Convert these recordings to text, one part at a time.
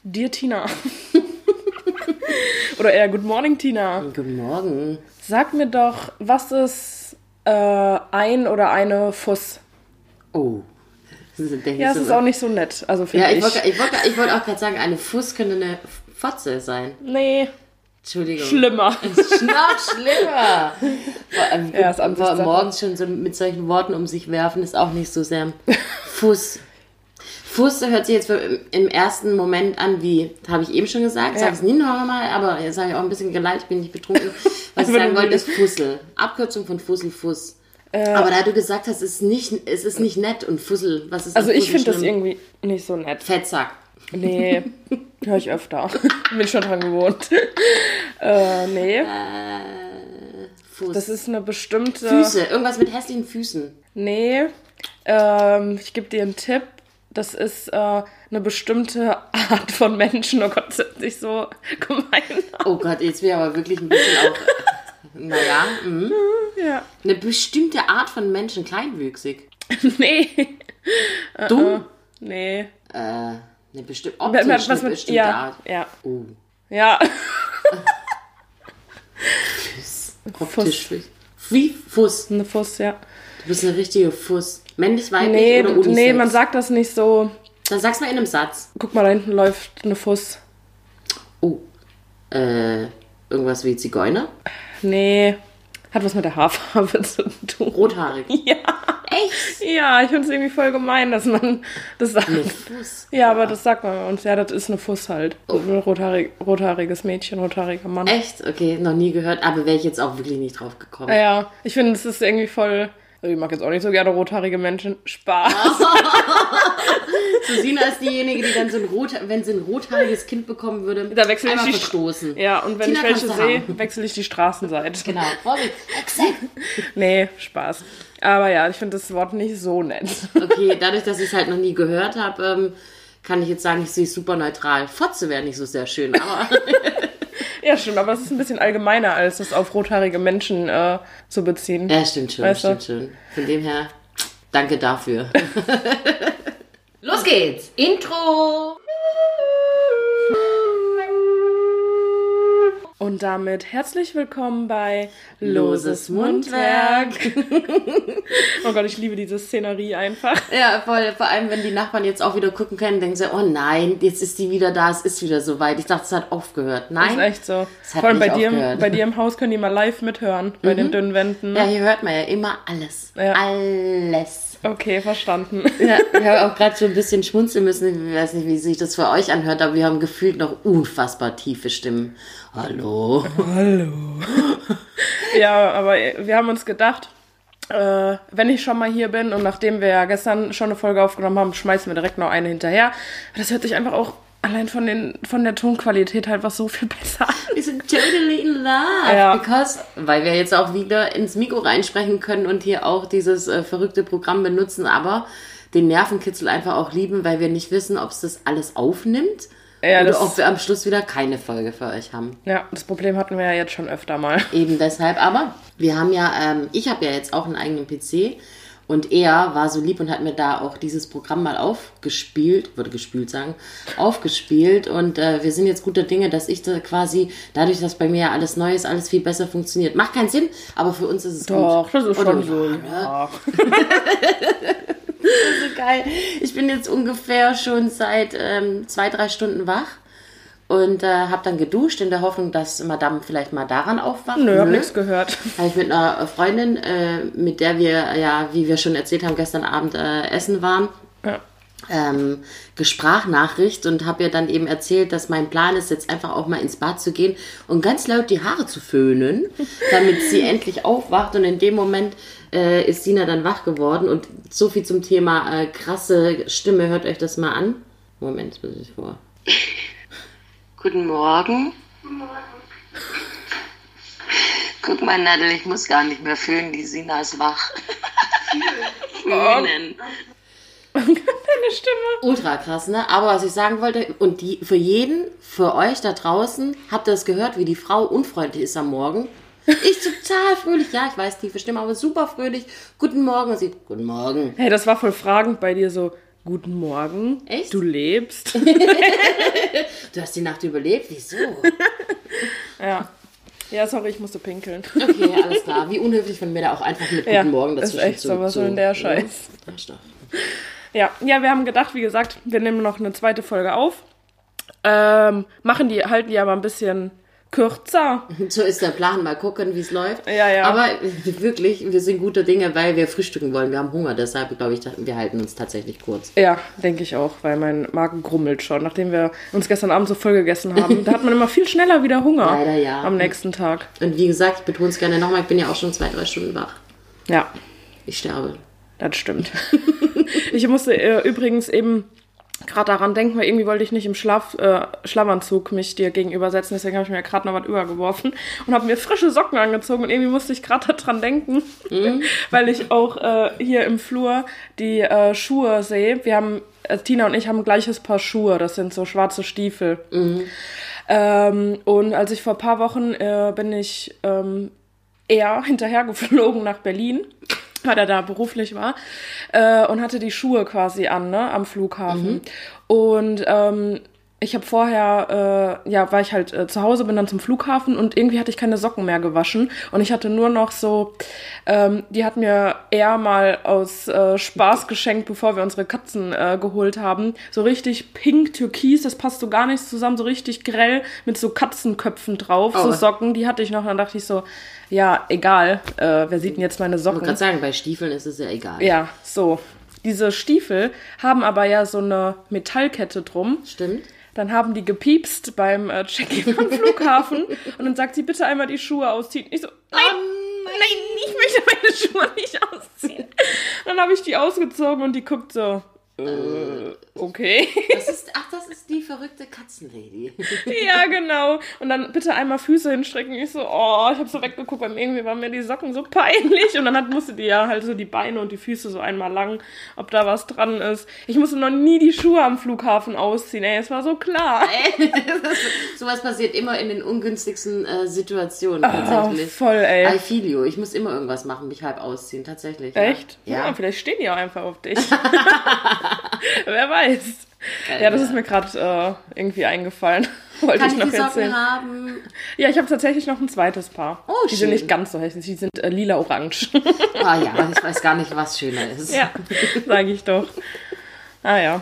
Dear Tina. Oder eher Good Morning, Tina. Guten Morgen. Sag mir doch, was ist ein oder eine Fuss? Oh. Ja, es ist auch nicht so nett. Also finde ich wollte auch gerade sagen, eine Fuss könnte eine Fotze sein. Nee. Entschuldigung. Schlimmer. Noch schlimmer. Ja, ist anders. Morgens schon so mit solchen Worten um sich werfen, ist auch nicht so sehr. Fuss. Fuss hört sich jetzt im ersten Moment an wie, habe ich eben schon gesagt, sage es nie noch einmal, aber jetzt habe ich auch ein bisschen geleitet, ich bin nicht betrunken. Was ich sagen wollte, ist Fussel. Abkürzung von Fussel, Fuss. Aber da du gesagt hast, es ist nicht nett und Fussel, was ist Also ich finde das irgendwie nicht so nett. Fettsack. Nee, höre ich öfter. Bin schon dran gewohnt. Nee. Fuß. Das ist eine bestimmte... Füße, irgendwas mit hässlichen Füßen. Nee, ich gebe dir einen Tipp. Das ist eine bestimmte Art von Menschen. Oh Gott, das ist nicht so gemein. Oh Gott, jetzt wäre aber wirklich ein bisschen auch... Naja, Ja. Eine bestimmte Art von Menschen, kleinwüchsig. Nee. Dumm? Nee. Eine bestimmte Art. Ja. Oh. Ja. Optisch. Wie? Fuss. Eine Fuss, ja. Du bist eine richtige Fuss. Männlich, weiblich oder unisex? Nee, man sagt das nicht so. Dann sag's mal in einem Satz. Guck mal, da hinten läuft eine Fuss. Oh. Irgendwas wie Zigeuner? Nee. Hat was mit der Haarfarbe zu tun. Rothaarig. Ja. Echt? Ja, ich finde es irgendwie voll gemein, dass man das sagt. Eine Fuss. Ja, aber das sagt man bei uns. Ja, das ist eine Fuss halt. Ein rothaariges Mädchen, rothaariger Mann. Echt? Okay, noch nie gehört, aber wäre ich jetzt auch wirklich nicht drauf gekommen. Ja, ich finde, es ist irgendwie voll... Also ich mag jetzt auch nicht so gerne rothaarige Menschen. Spaß. Susina ist diejenige, die dann wenn sie ein rothaariges Kind bekommen würde, da wechsle ich die verstoßen. Ja, und wenn Tina, ich welche sehe, wechsle ich die Straßenseite. Genau, Vorsicht. Exakt. Nee, Spaß. Aber ja, ich finde das Wort nicht so nett. Okay, dadurch, dass ich es halt noch nie gehört habe, kann ich jetzt sagen, ich sehe es super neutral. Fotze wäre nicht so sehr schön, aber... Ja, stimmt, aber es ist ein bisschen allgemeiner, als es auf rothaarige Menschen zu beziehen. Ja, stimmt schon, stimmt schon. Von dem her, danke dafür. Los geht's! Intro! Und damit herzlich willkommen bei Loses Mundwerk. Oh Gott, ich liebe diese Szenerie einfach. Ja, voll. Vor allem, wenn die Nachbarn jetzt auch wieder gucken können, denken sie, oh nein, jetzt ist die wieder da, es ist wieder soweit. Ich dachte, es hat aufgehört. Nein, das ist echt so. Es hat vor allem nicht bei dir im Haus können die mal live mithören, bei den dünnen Wänden. Ja, hier hört man ja immer alles. Ja. Alles. Okay, verstanden. Ja, ich habe auch gerade schon ein bisschen schmunzeln müssen. Ich weiß nicht, wie sich das für euch anhört, aber wir haben gefühlt noch unfassbar tiefe Stimmen. Hallo. Hallo. Ja, aber wir haben uns gedacht, wenn ich schon mal hier bin und nachdem wir ja gestern schon eine Folge aufgenommen haben, schmeißen wir direkt noch eine hinterher. Das hört sich einfach auch allein von der Tonqualität halt was so viel besser an. Wir sind totally in love. Ja. Weil wir jetzt auch wieder ins Mikro reinsprechen können und hier auch dieses verrückte Programm benutzen, aber den Nervenkitzel einfach auch lieben, weil wir nicht wissen, ob es das alles aufnimmt. Ja, oder ob wir am Schluss wieder keine Folge für euch haben. Ja, das Problem hatten wir ja jetzt schon öfter mal. Eben deshalb, aber wir haben ja, ich habe ja jetzt auch einen eigenen PC und er war so lieb und hat mir da auch dieses Programm mal aufgespielt und wir sind jetzt guter Dinge, dass ich da quasi, dadurch, dass bei mir ja alles neu ist, alles viel besser funktioniert. Macht keinen Sinn, aber für uns ist es gut. Doch, das ist schon so. Ja. Das ist so geil. Ich bin jetzt ungefähr schon seit 2-3 Stunden wach und habe dann geduscht in der Hoffnung, dass Madame vielleicht mal daran aufwacht. Nö, hab nichts gehört. Habe ich mit einer Freundin, mit der wir ja, wie wir schon erzählt haben, gestern Abend essen waren, Ja. Sprachnachricht und habe ihr dann eben erzählt, dass mein Plan ist, jetzt einfach auch mal ins Bad zu gehen und ganz laut die Haare zu föhnen, damit sie endlich aufwacht und in dem Moment ist Sina dann wach geworden und so viel zum Thema krasse Stimme, hört euch das mal an. Moment, das muss ich vor. Guten Morgen. Guten Morgen. Guck mal, Nadel, ich muss gar nicht mehr föhnen, die Sina ist wach. Föhnen. Deine Stimme. Ultra krass, ne? Aber was ich sagen wollte, und für euch da draußen, habt ihr das gehört, wie die Frau unfreundlich ist am Morgen? Ich total fröhlich, ja, ich weiß, tiefe Stimme, aber super fröhlich. Guten Morgen, und sie, guten Morgen. Hey, das war voll fragend bei dir so, guten Morgen. Echt? Du lebst. Du hast die Nacht überlebt? Wieso? Ja. Ja, sorry, ich musste pinkeln. Okay, alles klar. Wie unhöflich von mir da auch einfach mit Guten Morgen dazwischen ist echt so, was soll denn der Scheiß? Ja, wir haben gedacht, wie gesagt, wir nehmen noch eine zweite Folge auf. Halten die aber ein bisschen kürzer. So ist der Plan. Mal gucken, wie es läuft. Ja. Aber wirklich, wir sind guter Dinge, weil wir frühstücken wollen. Wir haben Hunger, deshalb glaube ich, wir halten uns tatsächlich kurz. Ja, denke ich auch, weil mein Magen grummelt schon. Nachdem wir uns gestern Abend so voll gegessen haben, da hat man immer viel schneller wieder Hunger. Leider ja. Am nächsten Tag. Und wie gesagt, ich betone es gerne nochmal, ich bin ja auch schon 2-3 Stunden wach. Ja. Ich sterbe. Das stimmt. Ich musste übrigens eben gerade daran denken, weil irgendwie wollte ich nicht im Schlafanzug mich dir gegenübersetzen, deswegen habe ich mir gerade noch was übergeworfen und habe mir frische Socken angezogen und irgendwie musste ich gerade daran denken, weil ich auch hier im Flur die Schuhe sehe. Tina und ich haben ein gleiches Paar Schuhe, das sind so schwarze Stiefel. Und als ich vor ein paar Wochen bin ich eher hinterhergeflogen nach Berlin, weil er da beruflich war, und hatte die Schuhe quasi an, ne, am Flughafen. Und ich habe vorher, war ich halt zu Hause, bin dann zum Flughafen und irgendwie hatte ich keine Socken mehr gewaschen und ich hatte nur noch so, die hat mir eher mal aus Spaß geschenkt, bevor wir unsere Katzen geholt haben, so richtig pink, türkis, das passt so gar nicht zusammen, so richtig grell mit so Katzenköpfen drauf, so Socken, die hatte ich noch und dann dachte ich so, ja, egal, wer sieht denn jetzt meine Socken? Ich wollte gerade sagen, bei Stiefeln ist es ja egal. Ja, so. Diese Stiefel haben aber ja so eine Metallkette drum. Stimmt. Dann haben die gepiepst beim Check-in am Flughafen und dann sagt sie, bitte einmal die Schuhe ausziehen. Ich so, nein, ich möchte meine Schuhe nicht ausziehen. Dann habe ich die ausgezogen und die guckt so, okay. Das ist die verrückte Katzenlady. Ja, genau. Und dann bitte einmal Füße hinstrecken. Ich so, ich habe so weggeguckt, weil irgendwie waren mir die Socken so peinlich. Und dann musste die ja halt so die Beine und die Füße so einmal lang, ob da was dran ist. Ich musste noch nie die Schuhe am Flughafen ausziehen. Ey, es war so klar. Sowas passiert immer in den ungünstigsten Situationen tatsächlich. Voll, ey. I feel you. Ich muss immer irgendwas machen, mich halb ausziehen, tatsächlich. Echt? Ja. Vielleicht stehen die auch einfach auf dich. Wer weiß. Ja, das ist mir gerade irgendwie eingefallen. Wollte ich noch die erzählen. Socken haben? Ja, ich habe tatsächlich noch ein zweites Paar. Oh, die sind nicht ganz so hässlich, die sind lila-orange. Ah ja, ich weiß gar nicht, was schöner ist. Ja, sage ich doch. Ah ja.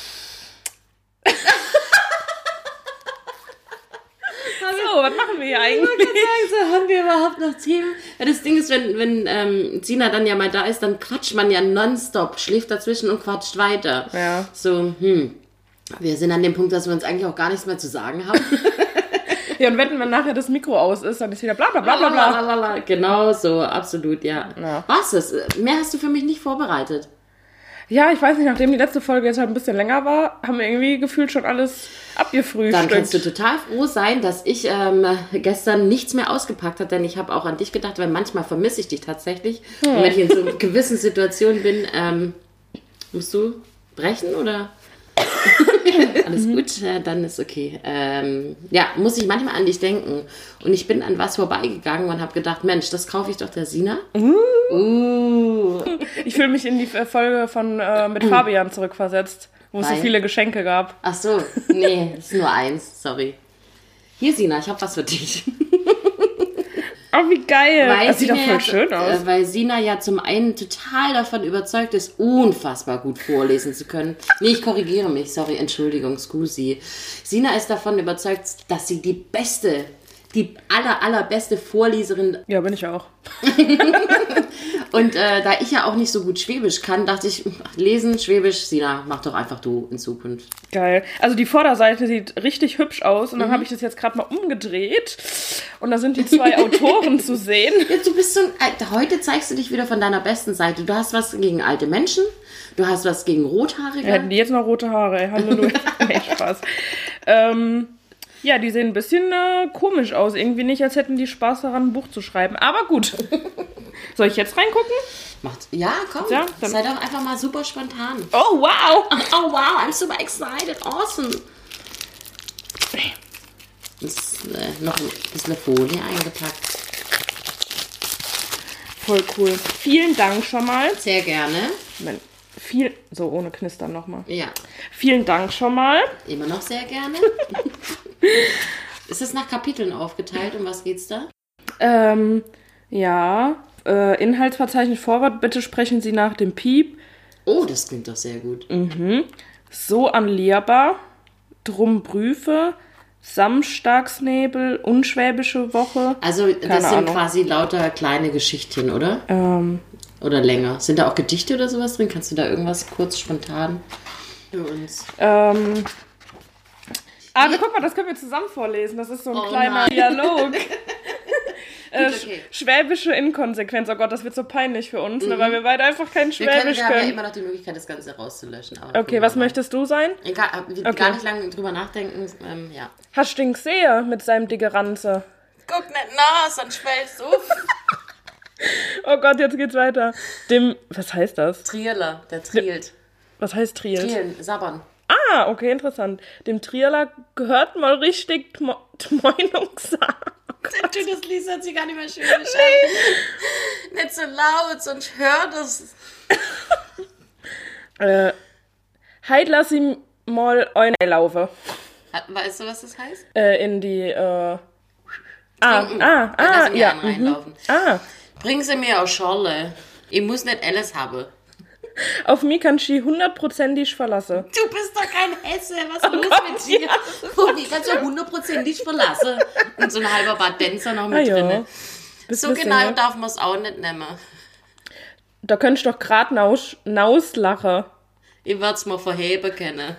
So, was machen wir hier eigentlich? Ich wollte sagen, haben wir überhaupt noch Themen? Ja, das Ding ist, wenn Sina dann ja mal da ist, dann quatscht man ja nonstop, schläft dazwischen und quatscht weiter. Ja. So, wir sind an dem Punkt, dass wir uns eigentlich auch gar nichts mehr zu sagen haben. Ja, und wenn nachher das Mikro aus ist, dann ist wieder bla bla bla bla bla. Genau so, absolut, ja. Was ist? Mehr hast du für mich nicht vorbereitet. Ja, ich weiß nicht, nachdem die letzte Folge jetzt halt ein bisschen länger war, haben wir irgendwie gefühlt schon alles abgefrühstückt. Dann kannst du total froh sein, dass ich gestern nichts mehr ausgepackt habe, denn ich habe auch an dich gedacht, weil manchmal vermisse ich dich tatsächlich. Und wenn ich in so gewissen Situationen bin, musst du brechen oder? Alles gut, dann ist okay. Muss ich manchmal an dich denken. Und ich bin an was vorbeigegangen und habe gedacht, Mensch, das kaufe ich doch der Sina. Ich fühle mich in die Folge mit Fabian zurückversetzt, wo es so viele Geschenke gab. Ach so, nee, ist nur eins, sorry. Hier, Sina, ich habe was für dich. Oh, wie geil. Das sieht doch voll schön aus. Weil Sina ja zum einen total davon überzeugt ist, unfassbar gut vorlesen zu können. Nee, ich korrigiere mich. Sorry, Entschuldigung, scusi. Sina ist davon überzeugt, dass sie die allerbeste Vorleserin... Ja, bin ich auch. Und da ich ja auch nicht so gut Schwäbisch kann, dachte ich, lesen, Schwäbisch, Sina, mach doch einfach du in Zukunft. Geil. Also die Vorderseite sieht richtig hübsch aus und dann habe ich das jetzt gerade mal umgedreht und da sind die zwei Autoren zu sehen. Ja, du bist heute zeigst du dich wieder von deiner besten Seite. Du hast was gegen alte Menschen, du hast was gegen Rothaarige. Hätten die jetzt noch rote Haare, ey. Halleluja. Nee, Spaß. Ja, die sehen ein bisschen komisch aus. Irgendwie nicht, als hätten die Spaß daran, ein Buch zu schreiben. Aber gut. Soll ich jetzt reingucken? Ja, komm. Ja, sei doch einfach mal super spontan. Oh, wow. Oh, wow. I'm super excited. Awesome. Ist noch ein bisschen Folie eingepackt. Voll cool. Vielen Dank schon mal. Sehr gerne. So, ohne Knistern nochmal. Ja. Vielen Dank schon mal. Immer noch sehr gerne. Ist es nach Kapiteln aufgeteilt? Um was geht's da? Ja, Inhaltsverzeichnis Vorwort. Bitte sprechen Sie nach dem Piep. Oh, das klingt doch sehr gut. So an Lierbar. Drum Brüfe. Samstagsnebel. Unschwäbische Woche. Also das Keine sind Ahnung. quasi lauter kleine Geschichtchen, oder? Oder länger. Sind da auch Gedichte oder sowas drin? Kannst du da irgendwas kurz spontan für uns? Guck mal, das können wir zusammen vorlesen. Das ist so ein Oh kleiner nein. Dialog. Okay. Schwäbische Inkonsequenz. Oh Gott, das wird so peinlich für uns, ne, weil wir beide einfach kein Wir Schwäbisch haben ja können. immer noch die Möglichkeit, das Ganze rauszulöschen. Aber Okay, was möchtest du sein? Egal, Okay. gar nicht lange drüber nachdenken. Ja. Hast du den gesehen mit seinem dicke Ranze? Guck nicht nach, sonst schwellst du auf. Oh Gott, jetzt geht's weiter. Was heißt das? Trieler, der trielt. Was heißt Triel? Trielen, sabbern. Ah, okay, interessant. Dem Trieler gehört mal richtig Tmoinungssaat. Du, das Lied hört sich gar nicht mehr schön an. Nicht so laut, sonst hört es. Heit lass ihm mal eine laufen. Weißt du, was das heißt? In die, Lass sie mir ja. einen reinlaufen. Bring sie mir aus Schorle. Ich muss nicht alles haben. Auf mich kann sie 100%ig verlassen. Du bist doch kein Hesse, was ist los mit dir? Und ich kannst du 100%ig verlassen. Und so ein halber Badenzer noch mit drin. So genau darf man es auch nicht nehmen. Da könntest du doch grad nauslachen. Ich werde es mal verheben können.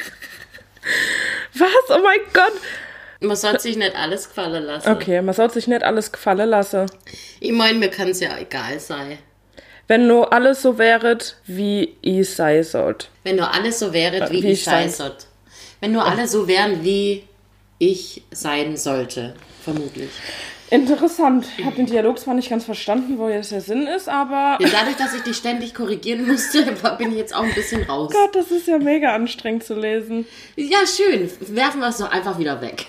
Was? Oh mein Gott. Man soll sich nicht alles gefallen lassen. Okay, man soll sich nicht alles gefallen lassen. Ich meine, mir kann es ja egal sein. Wenn nur alles so wäret, wie ich sei sollt. Wenn nur alles so wäre, wie wie ich ich sein sein- sollte. Wenn nur alle so wären, wie ich sein sollte. Vermutlich. Interessant. Ich habe den Dialog zwar nicht ganz verstanden, wo jetzt der Sinn ist, aber... Ja, dadurch, dass ich dich ständig korrigieren musste, bin ich jetzt auch ein bisschen raus. Gott, das ist ja mega anstrengend zu lesen. Ja, schön. Werfen wir es doch einfach wieder weg.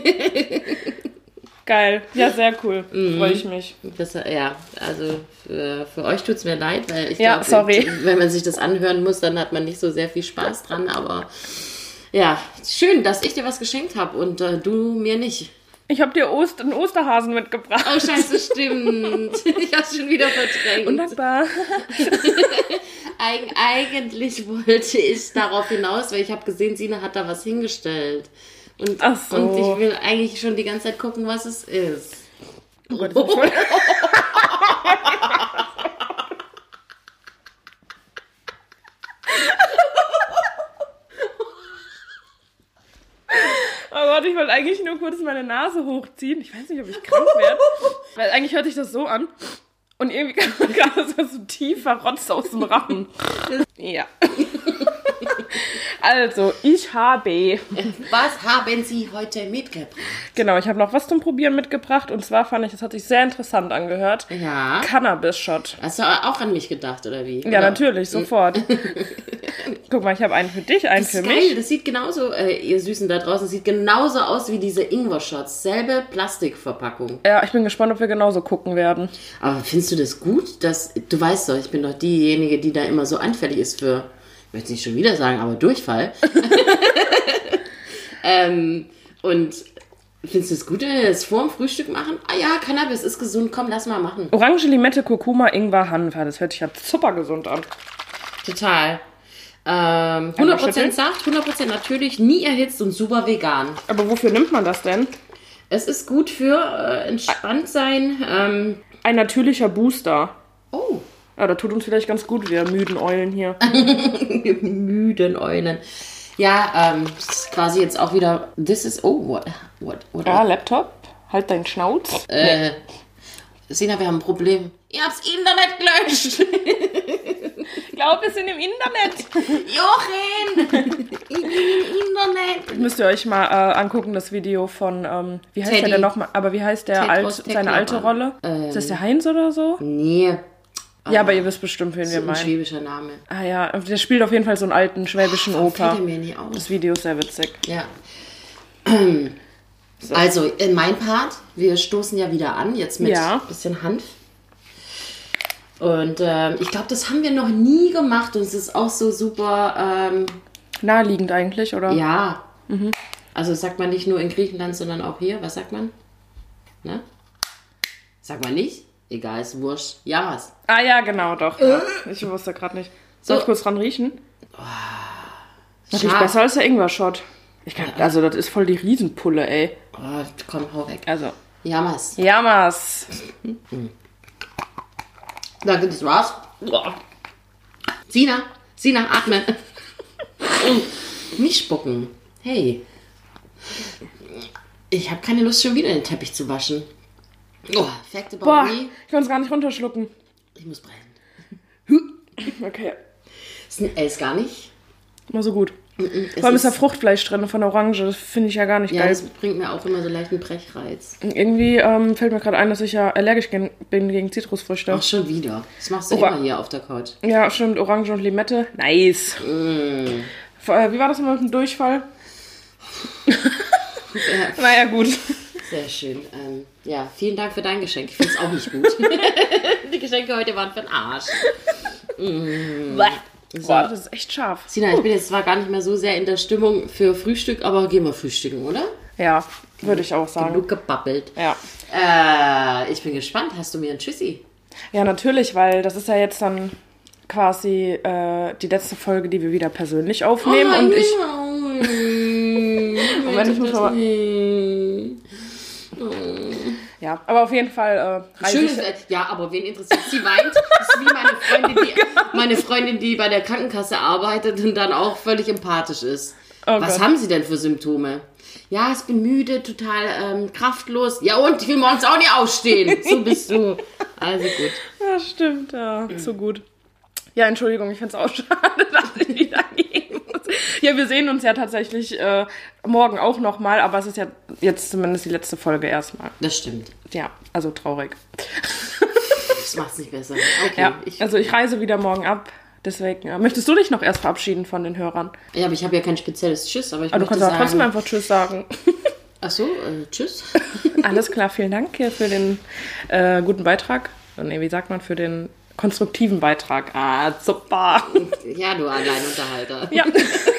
Geil. Ja, sehr cool. Freue ich mich. Das, ja, also für euch tut es mir leid, weil ich Ja, glaube, sorry. wenn man sich das anhören muss, dann hat man nicht so sehr viel Spaß dran. Aber ja, schön, dass ich dir was geschenkt habe und du mir nicht. Ich habe dir einen Osterhasen mitgebracht. Oh, scheiße, stimmt. Ich habe schon wieder verdrängt. Undankbar. Eigentlich wollte ich darauf hinaus, weil ich habe gesehen, Sina hat da was hingestellt. Und, Ach so. und ich will eigentlich schon die ganze Zeit gucken, was es ist. Oh Gott, das ist voll- Oh Gott, ich wollte eigentlich nur kurz meine Nase hochziehen. Ich weiß nicht, ob ich krank werde. Weil eigentlich hört sich das so an. Und irgendwie kam das so tiefer Rotz aus dem Rachen. Ja. Also, ich habe... Was haben Sie heute mitgebracht? Genau, ich habe noch was zum Probieren mitgebracht. Und zwar fand ich, das hat sich sehr interessant angehört. Ja. Cannabis-Shot. Hast du auch an mich gedacht, oder wie? Ja, Oder? natürlich, sofort. Guck mal, ich habe einen für dich, einen Das für ist mich. geil, das sieht genauso, ihr Süßen da draußen, sieht genauso aus wie diese Ingwer-Shots. Selbe Plastikverpackung. Ja, ich bin gespannt, ob wir genauso gucken werden. Aber findest du das gut? Du weißt doch, ich bin doch diejenige, die da immer so anfällig ist für, ich möchte es nicht schon wieder sagen, aber Durchfall. Und findest du es gut, wenn wir das vor dem Frühstück machen? Ah ja, Cannabis ist gesund, komm, lass mal machen. Orange, Limette, Kurkuma, Ingwer, Hanf. Das hört sich ja super gesund an. Total. 100% schütteln? Saft, 100% natürlich, nie erhitzt und super vegan. Aber wofür nimmt man das denn? Es ist gut für entspannt sein. Ein natürlicher Booster. Oh, Ja, das tut uns vielleicht ganz gut, wir müden Eulen hier. müden Eulen. Ja, das ist quasi jetzt auch wieder. What? Ja, Laptop. Halt deinen Schnauz. Sina, wir haben ein Problem. Ihr habt's Internet gelöscht. Ich glaube, wir sind im Internet. Jochen! Ich bin im Internet. Müsst ihr euch mal angucken, das Video von, wie heißt Teddy. der denn nochmal? Aber wie heißt der Ted aus seine alte Rolle? Ist das der Heinz oder so? Nee, Ja, aber ihr wisst bestimmt, wen so wir ein meinen. schwäbischer Name. Ah ja, der spielt auf jeden Fall so einen alten schwäbischen Opa. Fällt mir nicht auf. Das Video ist sehr witzig. Ja. Also, in mein Part, wir stoßen ja wieder an, jetzt mit Ja. ein bisschen Hanf. Und ich glaube, das haben wir noch nie gemacht und es ist auch so super Naheliegend eigentlich, oder? Ja. Also das sagt man nicht nur in Griechenland, sondern auch hier. Was sagt man? Ne? Sagt man nicht? Egal, ist wurscht. Yamas. Ah ja, genau, doch. Ja. Ich wusste gerade nicht. Soll ich kurz dran riechen? Natürlich Scharf. besser als der Ingwer-Shot. Also das ist voll die Riesenpulle, ey. Oh, komm, hau weg. Also. Yamas. Jamas. Danke, das war's. Boah. Sina, atme. Nicht spucken. Hey. Ich habe keine Lust, schon wieder den Teppich zu waschen. Oh, fact about Boah, me. ich kann es gar nicht runterschlucken. Ich muss brechen. Okay. Ist gar nicht. Mal so gut. Es Vor allem ist da Fruchtfleisch drin von der Orange. Das finde ich ja gar nicht Ja, geil. das bringt mir auch immer so leichten Brechreiz. Irgendwie fällt mir gerade ein, dass ich ja allergisch bin gegen Zitrusfrüchte. Auch schon wieder. Das machst du Ora- immer hier auf der Couch. Ja, stimmt. Orange und Limette. Nice. Wie war das immer mit dem Durchfall? Naja, gut. Sehr schön. Ja, vielen Dank für dein Geschenk. Ich finde es auch nicht gut. Die Geschenke heute waren für den Arsch. So. Boah, das ist echt scharf. Sina, ich bin jetzt zwar gar nicht mehr so sehr in der Stimmung für Frühstück, aber gehen wir frühstücken, oder? Ja, würde ich auch sagen. Genug gebabbelt. Ja. Ich bin gespannt. Hast du mir ein Tschüssi? Ja, natürlich, weil das ist ja jetzt dann quasi die letzte Folge, die wir wieder persönlich aufnehmen. Und ich. Moment, ich muss mal. Ja, aber auf jeden Fall reise Schönes, ich. ja, aber wen interessiert? Sie weint. Das ist wie meine Freundin, die bei der Krankenkasse arbeitet und dann auch völlig empathisch ist. Oh Was Gott. haben Sie denn für Symptome? Ja, ich bin müde, total kraftlos. Ja, und ich will morgens auch nicht aufstehen. So bist du. Also gut. Ja, stimmt, ja. So gut. Ja, Entschuldigung, ich finde es auch schade, dass ich wieder gehen muss. Ja, wir sehen uns ja tatsächlich morgen auch nochmal, aber es ist ja jetzt zumindest die letzte Folge erstmal. Das stimmt. Ja, also traurig. Das macht's nicht besser. Okay. Ja, also ich reise wieder morgen ab, deswegen. Möchtest du dich noch erst verabschieden von den Hörern? Ja, aber ich habe ja kein spezielles Tschüss, aber ich Aber du möchte kannst auch sagen... trotzdem einfach Tschüss sagen. Ach so, Tschüss. Alles klar, vielen Dank hier für den guten Beitrag. Nee, wie sagt man, für den konstruktiven Beitrag. Ah, super. Ja, du Alleinunterhalter. Ja.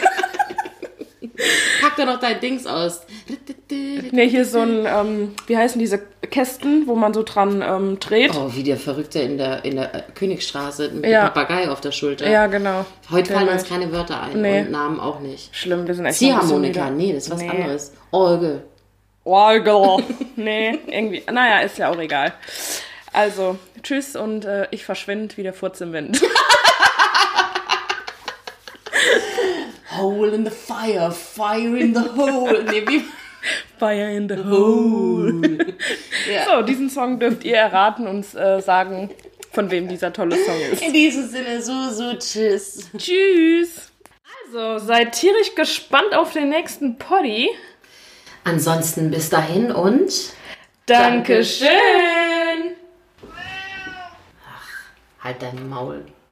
Pack doch noch dein Dings aus. Nee, hier ist so ein, wie heißen diese Kästen, wo man so dran dreht. Oh, wie der Verrückte in der Königstraße mit Ja. dem Papagei auf der Schulter. Ja, genau. Heute fallen Der uns keine Wörter ein Nee. und Namen auch nicht. Schlimm, wir sind echt noch ein bisschen Ziehharmonika, müde. nee, das ist was Nee. anderes. Orgel. Orgel. Nee, irgendwie. Naja, ist ja auch egal. Also, tschüss und ich verschwinde wie der Furz im Wind. Hole in the fire, fire in the hole. Nee, wie? Fire in the hole. Ja. So, diesen Song dürft ihr erraten und sagen, von wem dieser tolle Song ist. In diesem Sinne, so, tschüss. Tschüss. Also, seid tierisch gespannt auf den nächsten Poddy. Ansonsten bis dahin und... Dankeschön. Halt dein Maul.